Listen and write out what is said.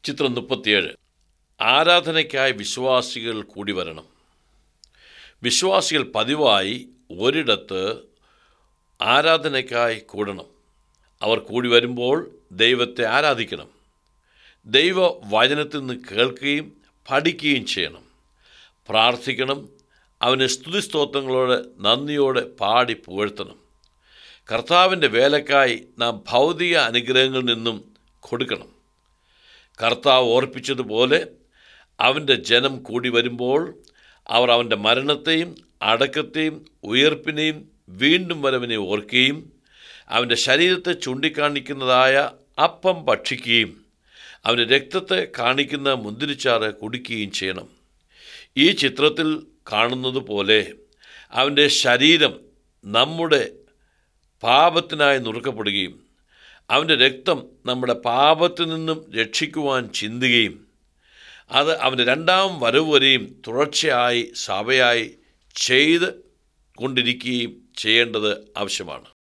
ചിത്രം 37. ആരാധനയ്ക്കായി വിശ്വാസികൾ കൂടി വരണം. വിശ്വാസികൾ പതിവായി ഒരിടത്ത് ആരാധനയ്ക്കായി കൂടണം. അവർ കൂടി വരുമ്പോൾ ദൈവത്തെ ആരാധിക്കണം. ദൈവ വചനത്തിൽ നിന്ന് കേൾക്കുകയും പഠിക്കുകയും ചെയ്യണം. പ്രാർത്ഥിക്കണം. അവന് സ്തുതിസ്തോത്രങ്ങളോടെ നന്ദിയോടെ പാടി പുകഴ്ത്തണം. കർത്താവിൻ്റെ വേലക്കായി നാം ഭൗതിക അനുഗ്രഹങ്ങളിൽ നിന്നും കൊടുക്കണം. കർത്താവ് ഓർപ്പിച്ചതുപോലെ അവൻ്റെ ജനം കൂടി വരുമ്പോൾ അവർ അവൻ്റെ മരണത്തെയും അടക്കത്തെയും ഉയർപ്പിനെയും വീണ്ടും വരവിനെ ഓർക്കുകയും അവൻ്റെ ശരീരത്തെ ചൂണ്ടിക്കാണിക്കുന്നതായ അപ്പം ഭക്ഷിക്കുകയും അവൻ്റെ രക്തത്തെ കാണിക്കുന്ന മുന്തിരിച്ചാറ് കുടിക്കുകയും ചെയ്യണം. ഈ ചിത്രത്തിൽ കാണുന്നത് പോലെ അവൻ്റെ ശരീരം നമ്മുടെ പാപത്തിനായി നുറുക്കപ്പെടുകയും അവൻ്റെ രക്തം നമ്മുടെ പാപത്തിൽ നിന്നും രക്ഷിക്കുവാൻ ചിന്തുകയും അത് അവൻ്റെ രണ്ടാം വരവ് വരെയും തുടർച്ചയായി സഭയായി ചെയ്ത് കൊണ്ടിരിക്കുകയും ചെയ്യേണ്ടത് ആവശ്യമാണ്.